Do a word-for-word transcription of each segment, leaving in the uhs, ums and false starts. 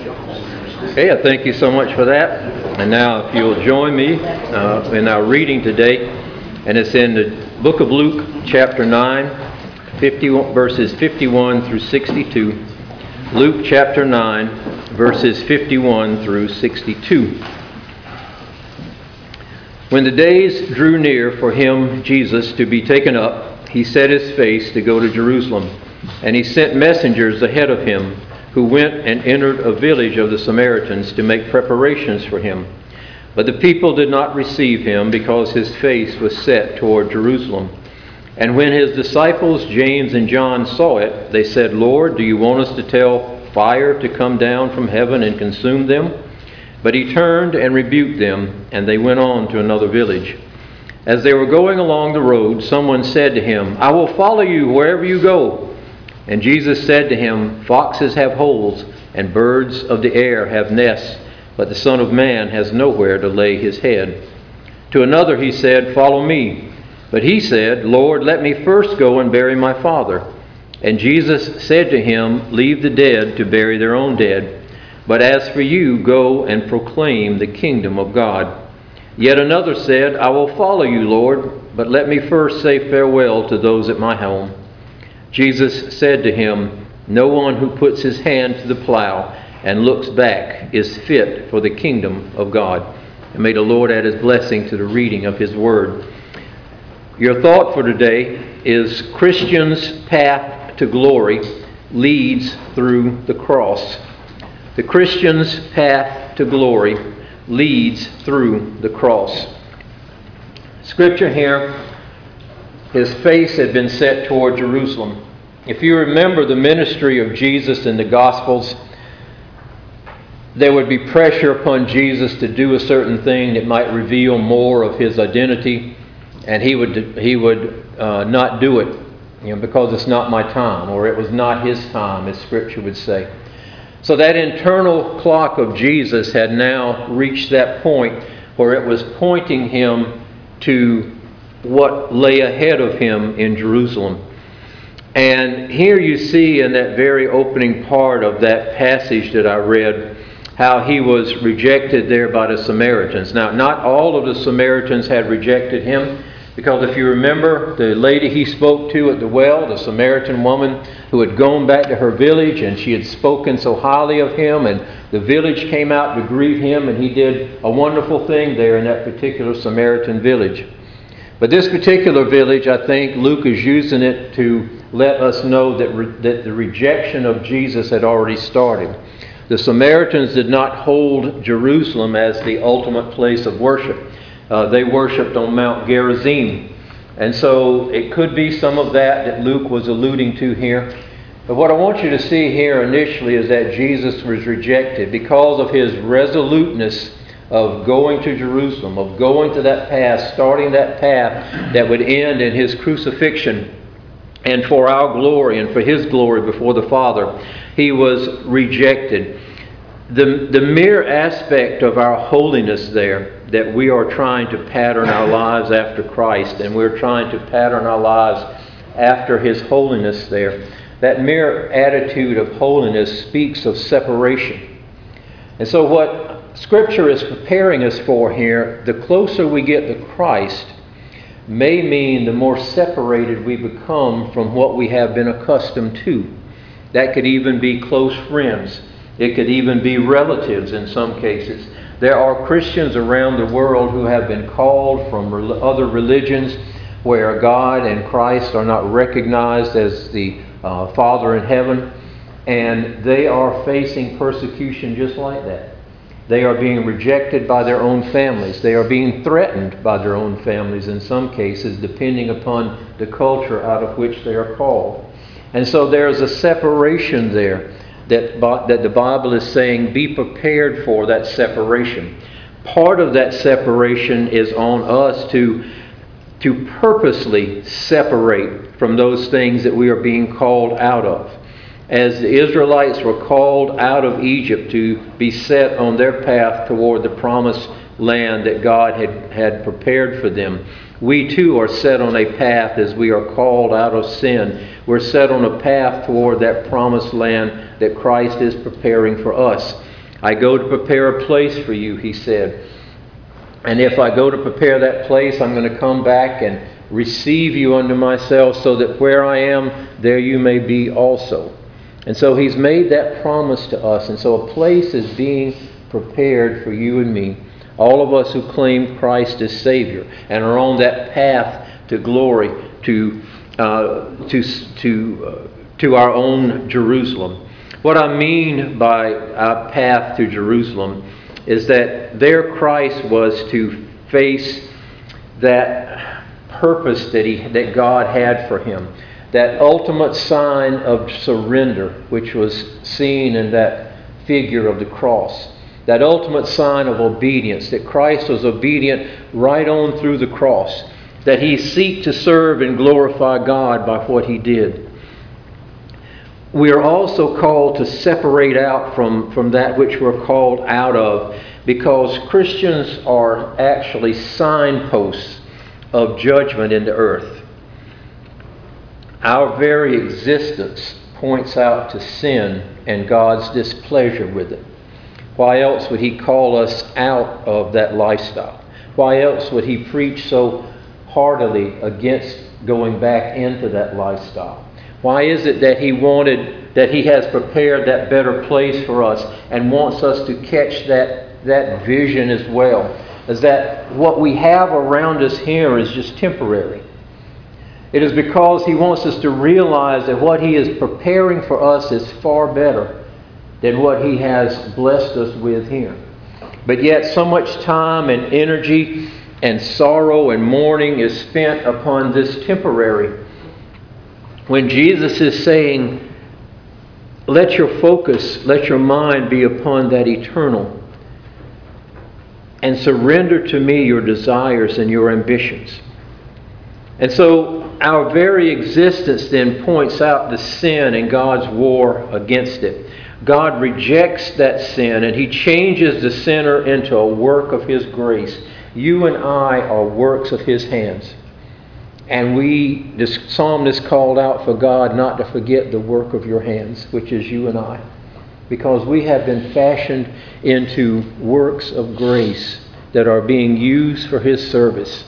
Okay, I thank you so much for that. And now if you'll join me uh, in our reading today, and it's in the book of Luke, chapter nine, fifty, verses fifty-one through sixty-two. Luke chapter nine, verses fifty-one through sixty-two. When the days drew near for him, Jesus, to be taken up, he set his face to go to Jerusalem, and he sent messengers ahead of him, who went and entered a village of the Samaritans to make preparations for him. But the people did not receive him, because his face was set toward Jerusalem. And when his disciples James and John saw it, they said, "Lord, do you want us to tell fire to come down from heaven and consume them?" But he turned and rebuked them, and they went on to another village. As they were going along the road, someone said to him, "I will follow you wherever you go." And Jesus said to him, "Foxes have holes, and birds of the air have nests, but the Son of Man has nowhere to lay his head." To another he said, "Follow me." But he said, "Lord, let me first go and bury my father." And Jesus said to him, "Leave the dead to bury their own dead. But as for you, go and proclaim the kingdom of God." Yet another said, "I will follow you, Lord, but let me first say farewell to those at my home." Jesus said to him, "No one who puts his hand to the plow and looks back is fit for the kingdom of God." And may the Lord add his blessing to the reading of his word. Your thought for today is Christian's path to glory leads through the cross. The Christian's path to glory leads through the cross. Scripture here, his face had been set toward Jerusalem. If you remember the ministry of Jesus in the Gospels, there would be pressure upon Jesus to do a certain thing that might reveal more of his identity, and he would he would uh, not do it, you know, because it's not my time, or it was not his time, as Scripture would say. So that internal clock of Jesus had now reached that point where it was pointing him to what lay ahead of him in Jerusalem. And here you see in that very opening part of that passage that I read, how he was rejected there by the Samaritans. Now, not all of the Samaritans had rejected him, because if you remember, the lady he spoke to at the well, the Samaritan woman who had gone back to her village, and she had spoken so highly of him, and the village came out to greet him, and he did a wonderful thing there in that particular Samaritan village. But this particular village, I think Luke is using it to let us know that, re- that the rejection of Jesus had already started. The Samaritans did not hold Jerusalem as the ultimate place of worship. Uh, they worshipped on Mount Gerizim. And so it could be some of that that Luke was alluding to here. But what I want you to see here initially is that Jesus was rejected because of his resoluteness of going to Jerusalem, of going to that path, starting that path that would end in his crucifixion. And for our glory and for his glory before the Father, he was rejected. The, the mere aspect of our holiness there, that we are trying to pattern our lives after Christ, and we're trying to pattern our lives after his holiness there, that mere attitude of holiness speaks of separation. And so what Scripture is preparing us for here, the closer we get to Christ, may mean the more separated we become from what we have been accustomed to. That could even be close friends. It could even be relatives in some cases. There are Christians around the world who have been called from other religions where God and Christ are not recognized as the uh, Father in heaven, and they are facing persecution just like that. They are being rejected by their own families. They are being threatened by their own families in some cases, depending upon the culture out of which they are called. And so there is a separation there that, that the Bible is saying, be prepared for that separation. Part of that separation is on us to, to purposely separate from those things that we are being called out of. As the Israelites were called out of Egypt to be set on their path toward the promised land that God had, had prepared for them, we too are set on a path as we are called out of sin. We're set on a path toward that promised land that Christ is preparing for us. I go to prepare a place for you, he said. And if I go to prepare that place, I'm going to come back and receive you unto myself, so that where I am, there you may be also. And so he's made that promise to us. And so a place is being prepared for you and me, all of us who claim Christ as Savior and are on that path to glory, to uh, to to uh, to our own Jerusalem. What I mean by a path to Jerusalem is that there Christ was to face that purpose that he that God had for him, that ultimate sign of surrender, which was seen in that figure of the cross, that ultimate sign of obedience, that Christ was obedient right on through the cross, that he seeked to serve and glorify God by what he did. We are also called to separate out from, from that which we're called out of, because Christians are actually signposts of judgment in the earth. Our very existence points out to sin and God's displeasure with it. Why else would he call us out of that lifestyle? Why else would he preach so heartily against going back into that lifestyle? Why is it that he wanted, that he has prepared that better place for us and wants us to catch that, that vision as well? Is that what we have around us here is just temporary. It is because he wants us to realize that what he is preparing for us is far better than what he has blessed us with here. But yet so much time and energy and sorrow and mourning is spent upon this temporary, when Jesus is saying, let your focus, let your mind be upon that eternal, and surrender to me your desires and your ambitions. And so our very existence then points out the sin and God's war against it. God rejects that sin and he changes the sinner into a work of his grace. You and I are works of his hands. And we, this psalmist called out for God not to forget the work of your hands, which is you and I. Because we have been fashioned into works of grace that are being used for his service.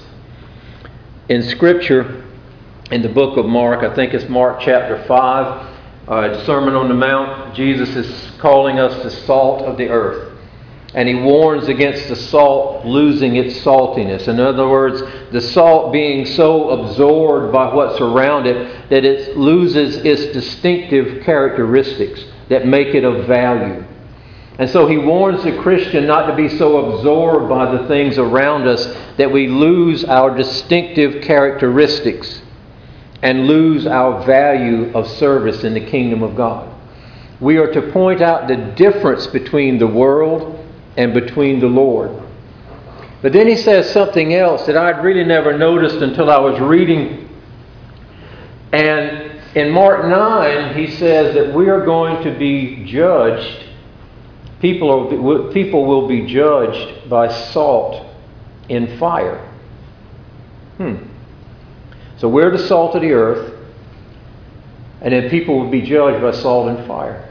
In Scripture, in the book of Mark, I think it's Mark chapter five, uh, Sermon on the Mount, Jesus is calling us the salt of the earth. And he warns against the salt losing its saltiness. In other words, the salt being so absorbed by what's around it that it loses its distinctive characteristics that make it of value. And so he warns the Christian not to be so absorbed by the things around us that we lose our distinctive characteristics and lose our value of service in the kingdom of God. We are to point out the difference between the world and between the Lord. But then he says something else that I'd really never noticed until I was reading. And in Mark nine, he says that we are going to be judged. People, are, people will be judged by salt in fire. Hmm. So we're the salt of the earth, and then people will be judged by salt and fire.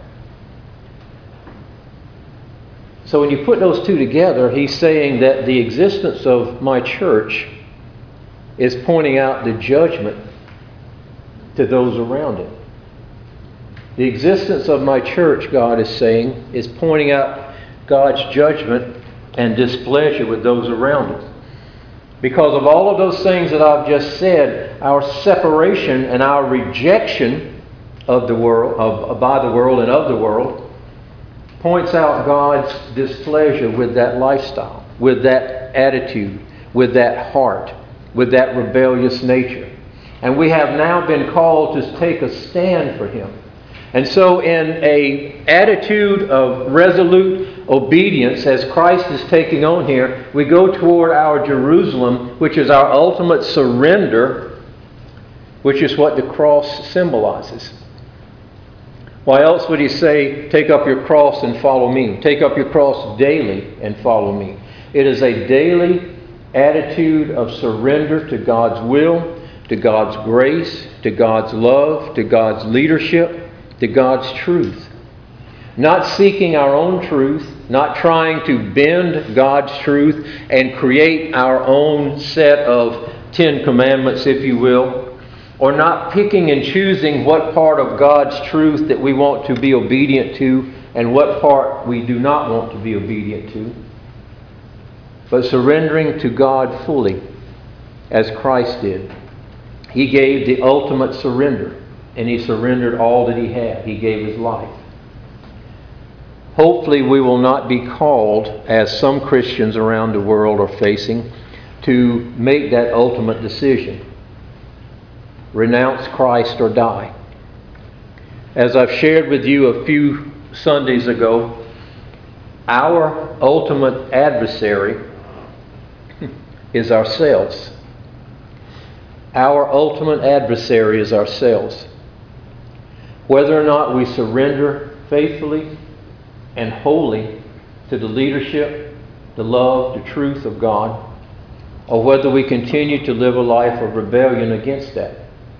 So when you put those two together, he's saying that the existence of my church is pointing out the judgment to those around it. The existence of my church, God is saying, is pointing out God's judgment and displeasure with those around it. Because of all of those things that I've just said, our separation and our rejection of the world, of, by the world and of the world, points out God's displeasure with that lifestyle, with that attitude, with that heart, with that rebellious nature. And we have now been called to take a stand for him. And so in an attitude of resolute obedience, as Christ is taking on here, we go toward our Jerusalem, which is our ultimate surrender, which is what the cross symbolizes. Why else would he say, take up your cross and follow me? Take up your cross daily and follow me. It is a daily attitude of surrender to God's will, to God's grace, to God's love, to God's leadership, to God's truth. Not seeking our own truth, not trying to bend God's truth and create our own set of Ten Commandments, if you will, or not picking and choosing what part of God's truth that we want to be obedient to and what part we do not want to be obedient to, but surrendering to God fully as Christ did. He gave the ultimate surrender, and He surrendered all that He had. He gave His life. Hopefully we will not be called, as some Christians around the world are facing, to make that ultimate decision. Renounce Christ or die. As I've shared with you a few Sundays ago, our ultimate adversary is ourselves. Our ultimate adversary is ourselves. Whether or not we surrender faithfully and wholly to the leadership, the love, the truth of God, or whether we continue to live a life of rebellion against that.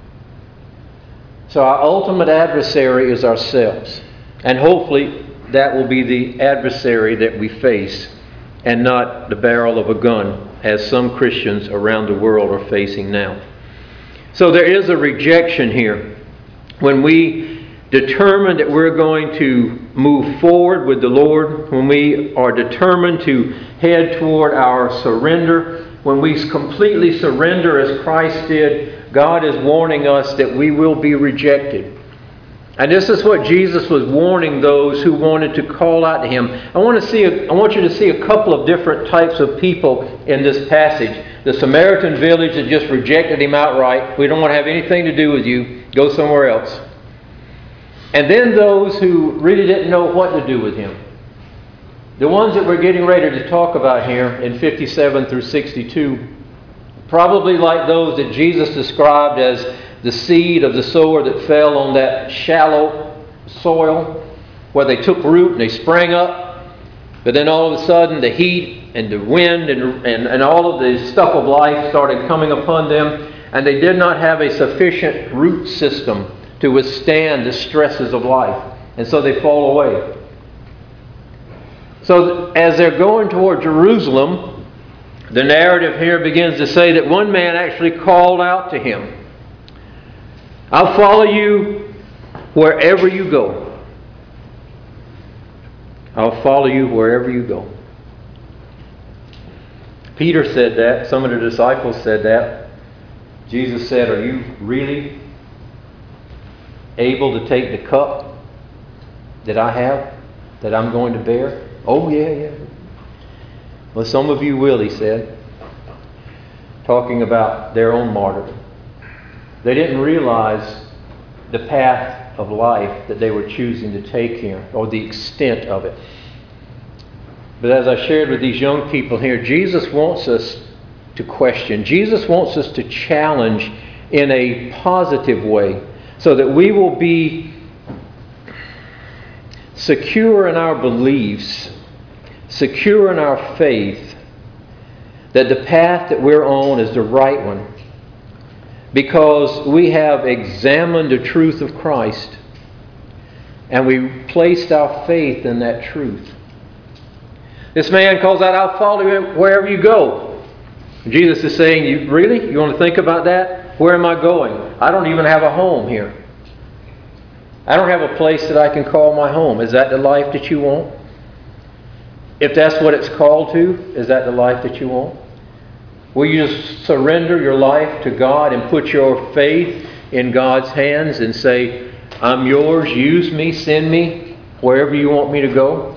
So our ultimate adversary is ourselves. And hopefully that will be the adversary that we face and not the barrel of a gun, as some Christians around the world are facing now. So there is a rejection here. When we determine that we're going to move forward with the Lord, when we are determined to head toward our surrender, when we completely surrender as Christ did, God is warning us that we will be rejected. And this is what Jesus was warning those who wanted to call out to Him. I want to see. A, I want you to see a couple of different types of people in this passage. The Samaritan village that just rejected Him outright. We don't want to have anything to do with you. Go somewhere else. And then those who really didn't know what to do with Him. The ones that we're getting ready to talk about here in fifty-seven through sixty-two, probably like those that Jesus described as the seed of the sower that fell on that shallow soil where they took root and they sprang up, but then all of a sudden the heat and the wind and, and, and all of the stuff of life started coming upon them, and they did not have a sufficient root system to withstand the stresses of life, and so they fall away. So as they're going toward Jerusalem, the narrative here begins to say that one man actually called out to Him, "I'll follow you wherever you go. I'll follow you wherever you go." Peter said that. Some of the disciples said that. Jesus said, "Are you really able to take the cup that I have, that I'm going to bear?" "Oh, yeah, yeah." "Well, some of you will," He said, talking about their own martyrdom. They didn't realize the path of life that they were choosing to take here, or the extent of it. But as I shared with these young people here, Jesus wants us to question. Jesus wants us to challenge in a positive way so that we will be secure in our beliefs, secure in our faith, that the path that we're on is the right one, because we have examined the truth of Christ and we placed our faith in that truth. This man calls out, "I'll follow you wherever you go." Jesus is saying, "You really? You want to think about that? Where am I going? I don't even have a home here. I don't have a place that I can call my home. Is that the life that you want? If that's what it's called to, is that the life that you want? Will you just surrender your life to God and put your faith in God's hands and say, 'I'm yours, use me, send me wherever you want me to go'?"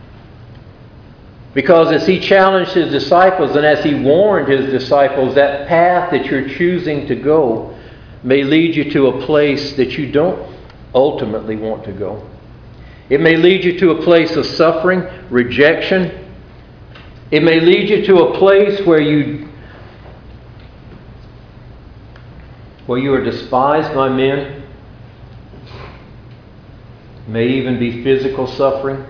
Because as He challenged His disciples and as He warned His disciples, that path that you're choosing to go may lead you to a place that you don't ultimately want to go. It may lead you to a place of suffering, rejection. It may lead you to a place where you where you are despised by men. It may even be physical suffering,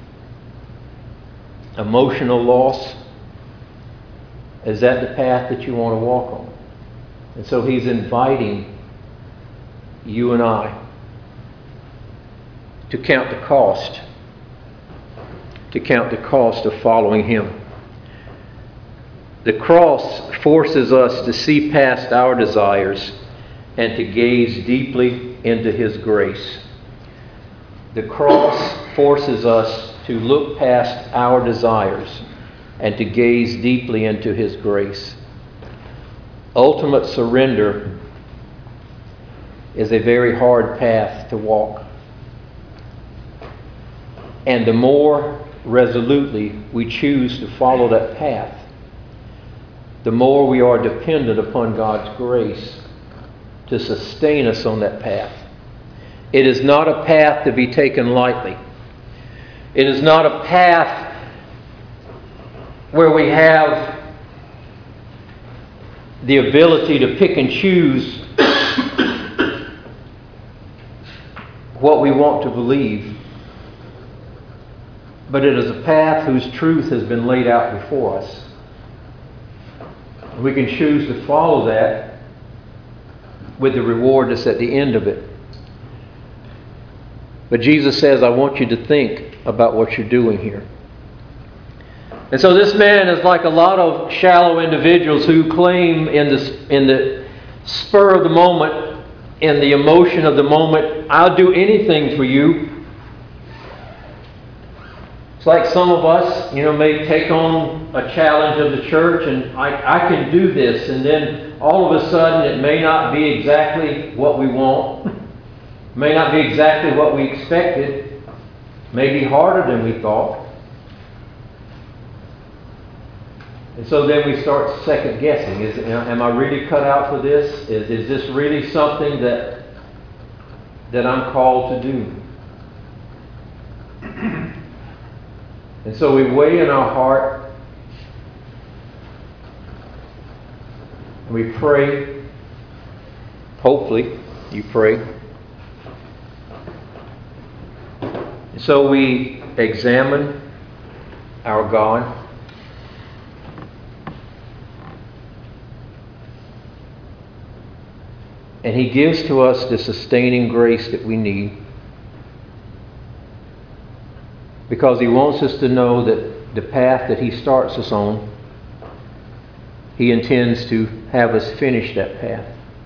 emotional loss. Is that the path that you want to walk on? And so He's inviting you and I to count the cost, to count the cost of following Him. The cross forces us to see past our desires and to gaze deeply into His grace. The cross forces us to look past our desires and to gaze deeply into His grace. Ultimate surrender is a very hard path to walk. And the more resolutely we choose to follow that path, the more we are dependent upon God's grace to sustain us on that path. It is not a path to be taken lightly. It is not a path where we have the ability to pick and choose what we want to believe. But it is a path whose truth has been laid out before us. We can choose to follow that with the reward that's at the end of it. But Jesus says, I want you to think about what you're doing here. And so this man is like a lot of shallow individuals who claim in the, in the spur of the moment, in the emotion of the moment, I'll do anything for you. It's like some of us, you know, may take on a challenge of the church and I, I can do this, and then all of a sudden it may not be exactly what we want, may not be exactly what we expected, may be harder than we thought. And so then we start second guessing. Is, am I really cut out for this? Is, is this really something that, that I'm called to do? And so we weigh in our heart, and we pray. Hopefully, you pray. And so we examine our God. And He gives to us the sustaining grace that we need. Because He wants us to know that the path that He starts us on, He intends to have us finish that path.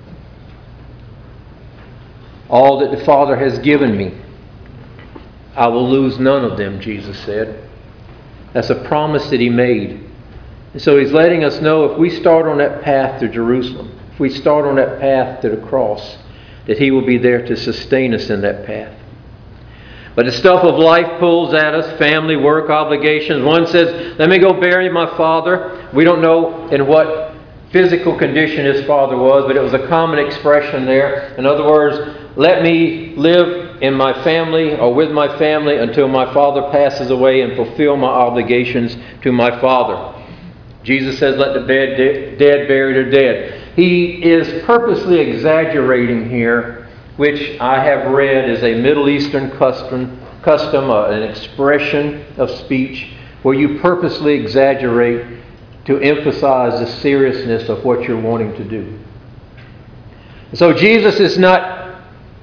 All that the Father has given me, I will lose none of them, Jesus said. That's a promise that He made. And so He's letting us know if we start on that path to Jerusalem, if we start on that path to the cross, that He will be there to sustain us in that path. But the stuff of life pulls at us, family, work, obligations. One says, let me go bury my father. We don't know in what physical condition his father was, but it was a common expression there. In other words, let me live in my family or with my family until my father passes away and fulfill my obligations to my father. Jesus says, let the dead, dead bury their dead. He is purposely exaggerating here, which I have read is a Middle Eastern custom, custom uh, an expression of speech where you purposely exaggerate to emphasize the seriousness of what you're wanting to do. So Jesus is not,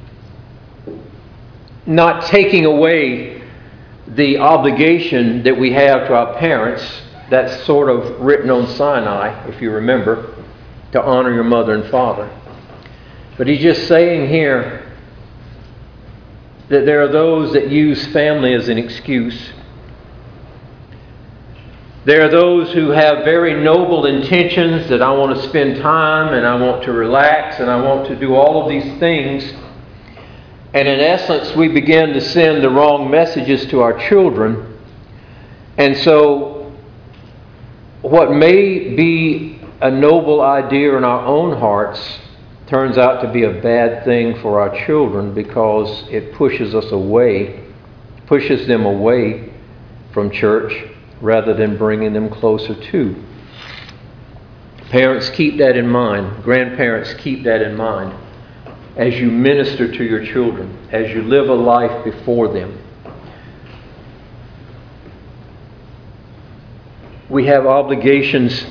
not taking away the obligation that we have to our parents. That's sort of written on Sinai, if you remember, to honor your mother and father. But He's just saying here that there are those that use family as an excuse. There are those who have very noble intentions that I want to spend time and I want to relax and I want to do all of these things. And in essence, we begin to send the wrong messages to our children. And so what may be a noble idea in our own hearts turns out to be a bad thing for our children because it pushes us away, pushes them away from church rather than bringing them closer to. Parents, keep that in mind. Grandparents, keep that in mind as you minister to your children, as you live a life before them. We have obligations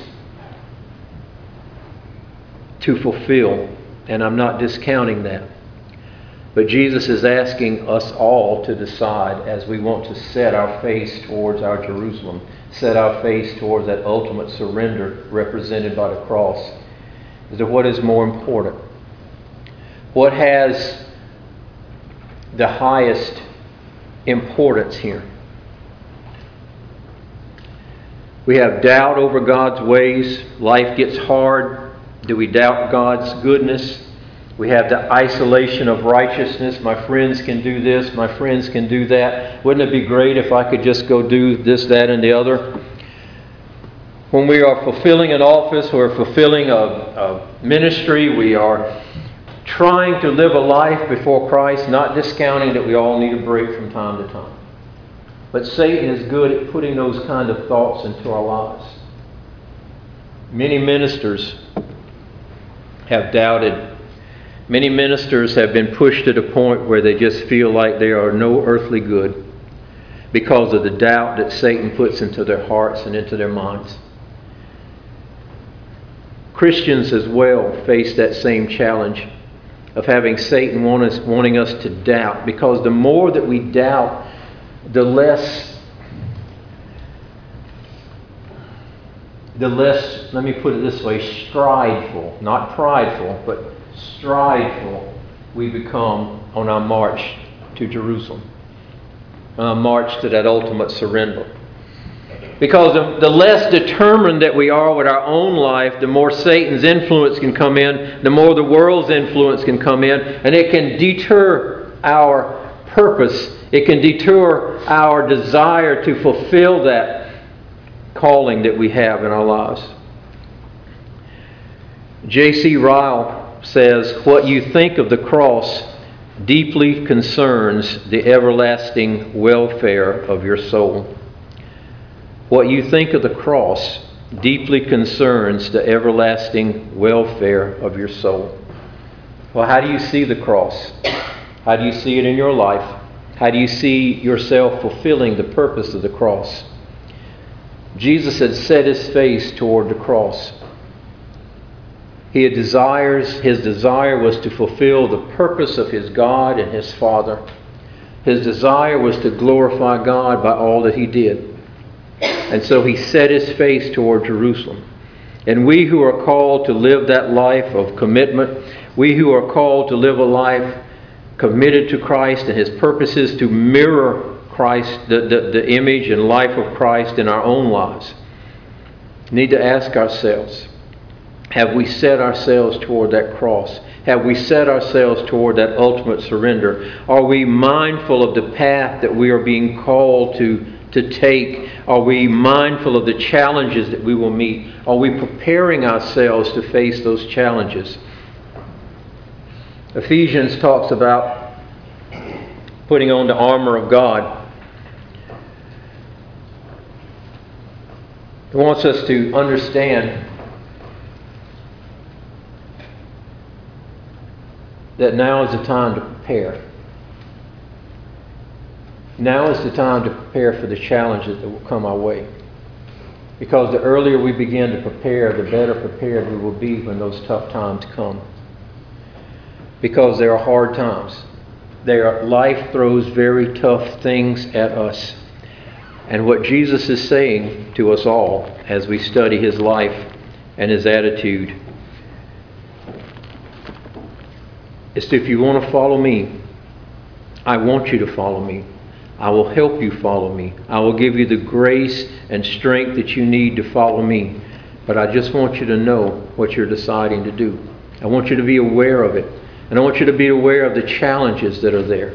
to fulfill, and I'm not discounting that. But Jesus is asking us all to decide, as we want to set our face towards our Jerusalem, set our face towards that ultimate surrender represented by the cross, as to what is more important. What has the highest importance here? We have doubt over God's ways. Life gets hard. Do we doubt God's goodness? We have the isolation of righteousness. My friends can do this. My friends can do that. Wouldn't it be great if I could just go do this, that, and the other? When we are fulfilling an office, we're fulfilling a, a ministry, we are trying to live a life before Christ, not discounting that we all need a break from time to time. But Satan is good at putting those kind of thoughts into our lives. Many ministers have doubted. Many ministers have been pushed to the point where they just feel like they are no earthly good because of the doubt that Satan puts into their hearts and into their minds. Christians as well face that same challenge of having Satan want us, wanting us to doubt, because the more that we doubt, the less, the less, let me put it this way, strideful, not prideful, but strideful we become on our march to Jerusalem, on our march to that ultimate surrender. Because the, the less determined that we are with our own life, the more Satan's influence can come in, the more the world's influence can come in, and it can deter our purpose. It can deter our desire to fulfill that calling that we have in our lives. J C Ryle says, "What you think of the cross deeply concerns the everlasting welfare of your soul." What you think of the cross deeply concerns the everlasting welfare of your soul. Well, how do you see the cross? How do you see it in your life? How do you see yourself fulfilling the purpose of the cross? Jesus had set his face toward the cross. He had desires, his desire was to fulfill the purpose of his God and his Father. His desire was to glorify God by all that he did. And so he set his face toward Jerusalem. And we who are called to live that life of commitment, we who are called to live a life committed to Christ and his purposes to mirror Christ, the, the, the image and life of Christ in our own lives, need to ask ourselves, have we set ourselves toward that cross? Have we set ourselves toward that ultimate surrender? Are we mindful of the path that we are being called to to take? Are we mindful of the challenges that we will meet? Are we preparing ourselves to face those challenges? Ephesians talks about putting on the armor of God. It wants us to understand that now is the time to prepare. Now is the time to prepare for the challenges that will come our way. Because the earlier we begin to prepare, the better prepared we will be when those tough times come. Because there are hard times. There are, life throws very tough things at us. And what Jesus is saying to us all as we study his life and his attitude is, if you want to follow me, I want you to follow me. I will help you follow me. I will give you the grace and strength that you need to follow me. But I just want you to know what you're deciding to do. I want you to be aware of it. And I want you to be aware of the challenges that are there.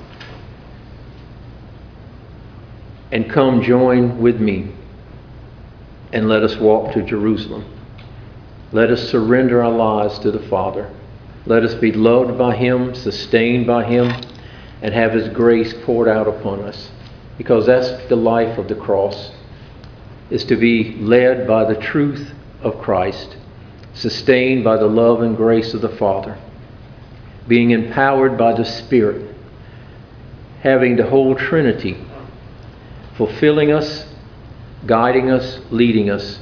And come join with me and let us walk to Jerusalem. Let us surrender our lives to the Father. Let us be loved by him, sustained by him, and have his grace poured out upon us. Because that's the life of the cross, is to be led by the truth of Christ, sustained by the love and grace of the Father, being empowered by the Spirit, having the whole Trinity fulfilling us, guiding us, leading us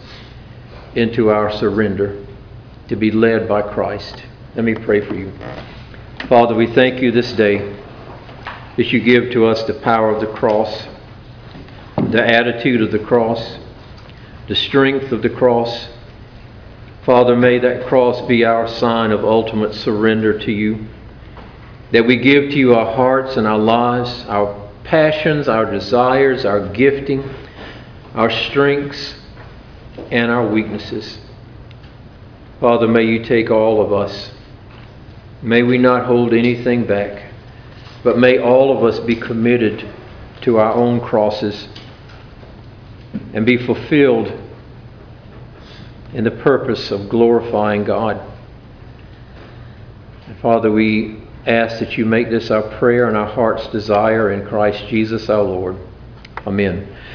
into our surrender, to be led by Christ. Let me pray for you. Father, we thank you this day that you give to us the power of the cross, the attitude of the cross, the strength of the cross. Father, may that cross be our sign of ultimate surrender to you, that we give to you our hearts and our lives, our passions, our desires, our gifting, our strengths, and our weaknesses. Father, may you take all of us. May we not hold anything back, but may all of us be committed to our own crosses and be fulfilled in the purpose of glorifying God. And Father, we ask that you make this our prayer and our heart's desire in Christ Jesus our Lord. Amen.